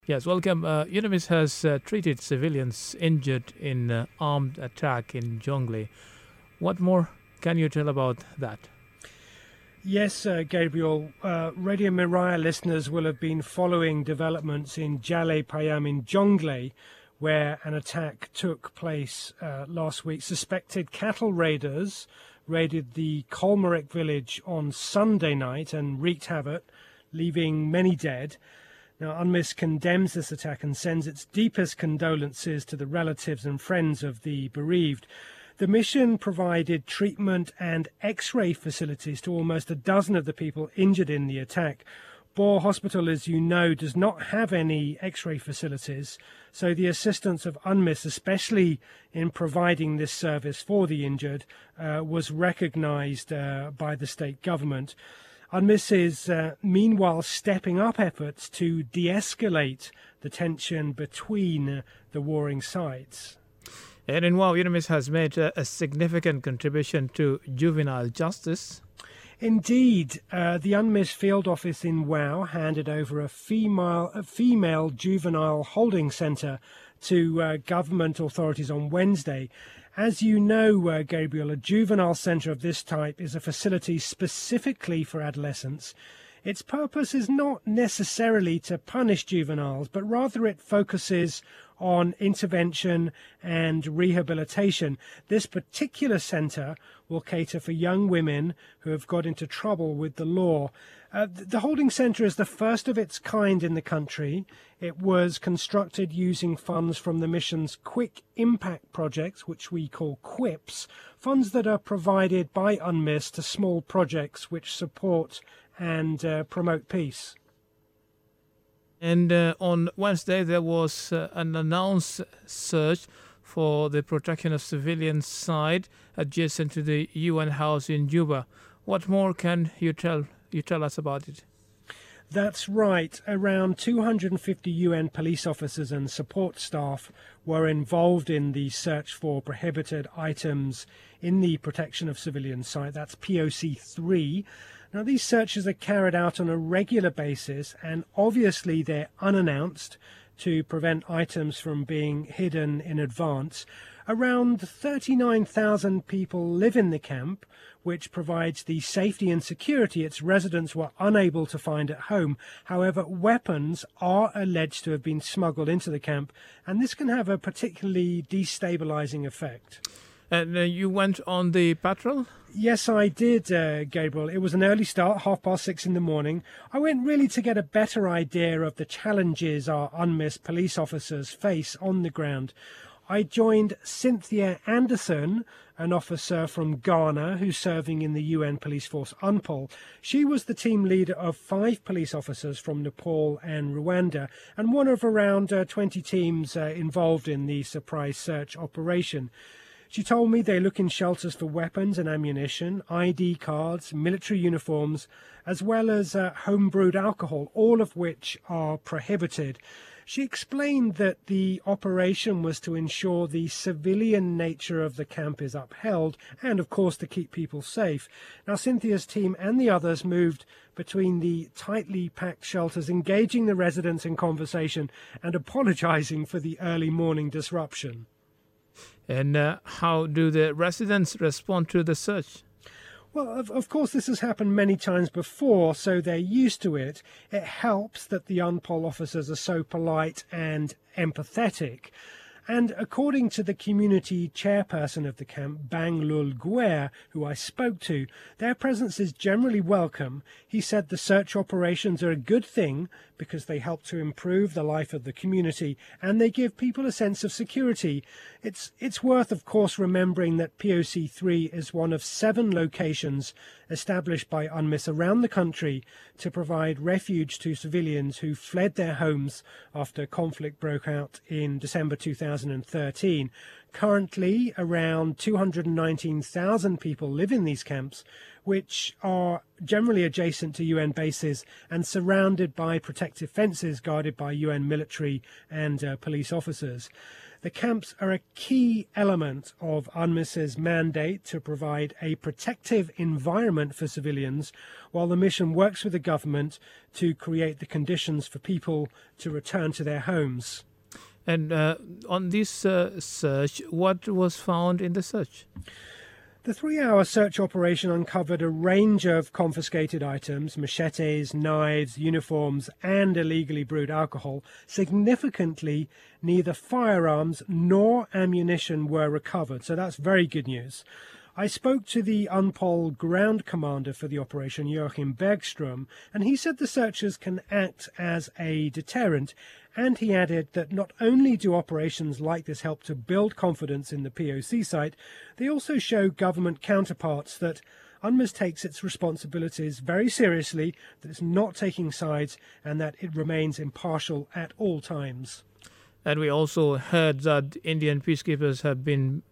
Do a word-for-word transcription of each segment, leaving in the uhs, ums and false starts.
Yes, welcome. Uh, UNIMIS has uh, treated civilians injured in uh, armed attack in Jonglei. What more can you tell about that? Yes, uh, Gabriel. Uh, Radio Mirai listeners will have been following developments in Jaleh Payam in Jonglei, where an attack took place uh, last week. Suspected cattle raiders raided the Kolmarek village on Sunday night and wreaked havoc, leaving many dead. Now, UNMISS condemns this attack and sends its deepest condolences to the relatives and friends of the bereaved. The mission provided treatment and X-ray facilities to almost a dozen of the people injured in the attack. Bor Hospital, as you know, does not have any X-ray facilities, so the assistance of UNMISS, especially in providing this service for the injured, uh, was recognised uh, by the state government. UNMISS is uh, meanwhile stepping up efforts to de-escalate the tension between uh, the warring sides. And in Wow, UNIMIS has made a, a significant contribution to juvenile justice. Indeed, uh, the UNMISS field office in Wow handed over a female, a female juvenile holding centre to uh, government authorities on Wednesday. As you know, uh, Gabriel, a juvenile centre of this type is a facility specifically for adolescents. Its purpose is not necessarily to punish juveniles, but rather it focuses on intervention and rehabilitation. This particular centre will cater for young women who have got into trouble with the law. Uh, the holding centre is the first of its kind in the country. It was constructed using funds from the mission's Quick Impact projects, which we call QUIPs, funds that are provided by UNMISS to small projects which support and uh, promote peace. And uh, on Wednesday, there was uh, an announced search for the protection of civilians site adjacent to the U N house in Juba. What more can you tell you tell us about it? That's right. Around two hundred fifty U N police officers and support staff were involved in the search for prohibited items in the protection of civilians site. That's P O C three. Now, these searches are carried out on a regular basis, and obviously they're unannounced to prevent items from being hidden in advance. Around thirty-nine thousand people live in the camp, which provides the safety and security its residents were unable to find at home. However, weapons are alleged to have been smuggled into the camp, and this can have a particularly destabilizing effect. And uh, you went on the patrol? Yes, I did, uh, Gabriel. It was an early start, half past six in the morning. I went really to get a better idea of the challenges our UNMISS police officers face on the ground. I joined Cynthia Anderson, an officer from Ghana who's serving in the U N police force UNPOL. She was the team leader of five police officers from Nepal and Rwanda, and one of around uh, twenty teams uh, involved in the surprise search operation. She told me they look in shelters for weapons and ammunition, I D cards, military uniforms, as well as uh, home-brewed alcohol, all of which are prohibited. She explained that the operation was to ensure the civilian nature of the camp is upheld and, of course, to keep people safe. Now, Cynthia's team and the others moved between the tightly packed shelters, engaging the residents in conversation and apologizing for the early morning disruption. And uh, how do the residents respond to the search? Well, of, of course, this has happened many times before, so they're used to it. It helps that the UNPOL officers are so polite and empathetic. And according to the community chairperson of the camp, Bang Lul Guer, who I spoke to, their presence is generally welcome. He said the search operations are a good thing because they help to improve the life of the community and they give people a sense of security. It's it's worth, of course, remembering that P O C three is one of seven locations established by UNMISS around the country to provide refuge to civilians who fled their homes after conflict broke out in December two thousand thirteen. Currently, around two hundred nineteen thousand people live in these camps, which are generally adjacent to U N bases and surrounded by protective fences guarded by U N military and uh, police officers. The camps are a key element of UNMISS's mandate to provide a protective environment for civilians, while the mission works with the government to create the conditions for people to return to their homes. And uh, on this uh, search, what was found in the search? The three-hour search operation uncovered a range of confiscated items, machetes, knives, uniforms, and illegally brewed alcohol. Significantly, neither firearms nor ammunition were recovered, so that's very good news. I spoke to the UNPOL ground commander for the operation, Joachim Bergström, and he said the searchers can act as a deterrent, and he added that not only do operations like this help to build confidence in the P O C site, they also show government counterparts that UNMISS takes its responsibilities very seriously, that it's not taking sides, and that it remains impartial at all times. And we also heard that Indian peacekeepers have been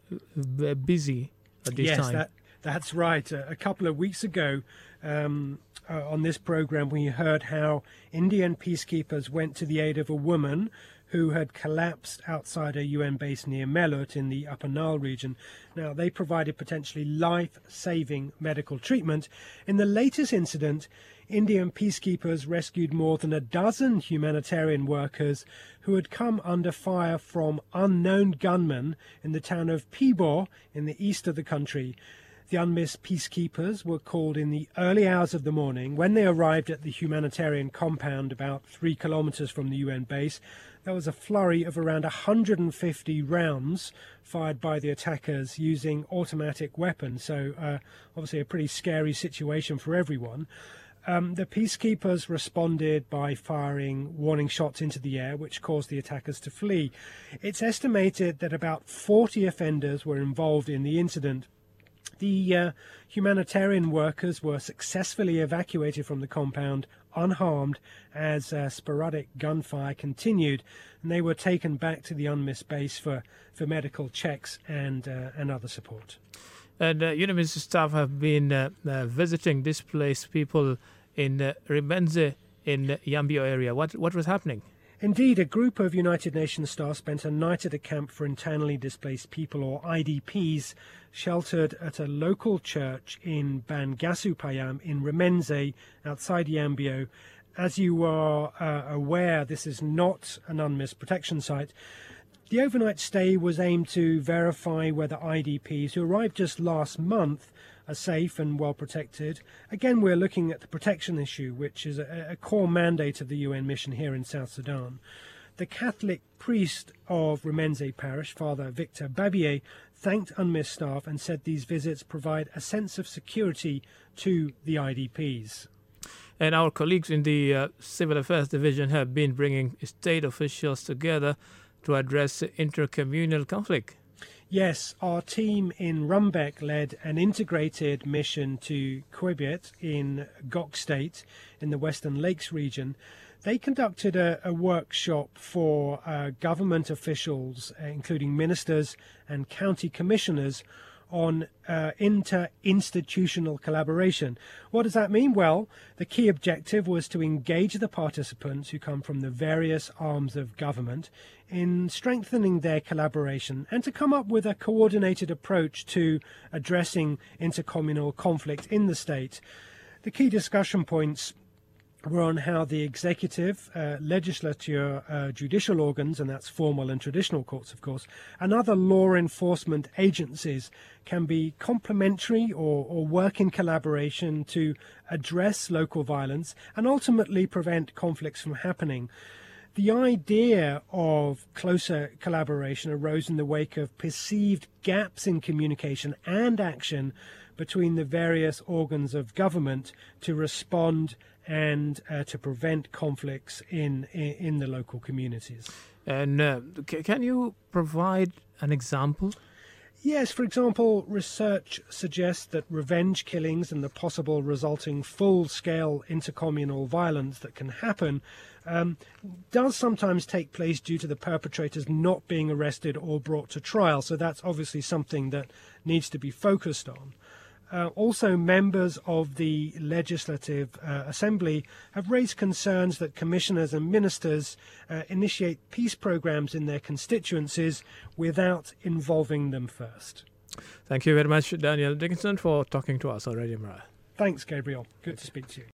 busy at this yes, time. That, that's right. A, a couple of weeks ago um, uh, on this program, we heard how Indian peacekeepers went to the aid of a woman who had collapsed outside a U N base near Melut in the Upper Nile region. Now, they provided potentially life-saving medical treatment. In the latest incident, Indian peacekeepers rescued more than a dozen humanitarian workers who had come under fire from unknown gunmen in the town of Pibor in the east of the country. The UNMISS peacekeepers were called in the early hours of the morning. When they arrived at the humanitarian compound about three kilometers from the U N base, there was a flurry of around one hundred fifty rounds fired by the attackers using automatic weapons. So uh, obviously a pretty scary situation for everyone. Um, the peacekeepers responded by firing warning shots into the air, which caused the attackers to flee. It's estimated that about forty offenders were involved in the incident. The uh, humanitarian workers were successfully evacuated from the compound unharmed as uh, sporadic gunfire continued, and they were taken back to the UNMISS base for, for medical checks and, uh, and other support. And uh, UNMISS staff have been uh, uh, visiting displaced people in uh, Rimenze in the Yambio area. What, what was happening? Indeed, a group of United Nations staff spent a night at a camp for internally displaced people, or I D Ps, sheltered at a local church in Bangasupayam in Rimenze, outside Yambio. As you are uh, aware, this is not an UNMISS protection site. The overnight stay was aimed to verify whether I D Ps who arrived just last month are safe and well protected. Again, we're looking at the protection issue, which is a, a core mandate of the U N mission here in South Sudan. The Catholic priest of Rimenze Parish, Father Victor Babier, thanked UNMISS staff and said these visits provide a sense of security to the I D Ps. And our colleagues in the uh, Civil Affairs Division have been bringing state officials together to address intercommunal conflict. Yes, our team in Rumbek led an integrated mission to Quebiet in Gok State in the Western Lakes region. They conducted a, a workshop for uh, government officials, uh, including ministers and county commissioners, on uh, inter-institutional collaboration. What does that mean? Well, the key objective was to engage the participants who come from the various arms of government in strengthening their collaboration and to come up with a coordinated approach to addressing intercommunal conflict in the state. The key discussion points were on how the executive, uh, legislature, uh, judicial organs, and that's formal and traditional courts, of course, and other law enforcement agencies can be complementary or, or work in collaboration to address local violence and ultimately prevent conflicts from happening. The idea of closer collaboration arose in the wake of perceived gaps in communication and action between the various organs of government to respond and uh, to prevent conflicts in, in in the local communities. And uh, c- can you provide an example? Yes, for example, research suggests that revenge killings and the possible resulting full-scale intercommunal violence that can happen um, does sometimes take place due to the perpetrators not being arrested or brought to trial. So that's obviously something that needs to be focused on. Uh, also, members of the Legislative uh, Assembly have raised concerns that commissioners and ministers uh, initiate peace programs in their constituencies without involving them first. Thank you very much, Daniel Dickinson, for talking to us on Radio Mirror. Thanks, Gabriel. Good to speak to you.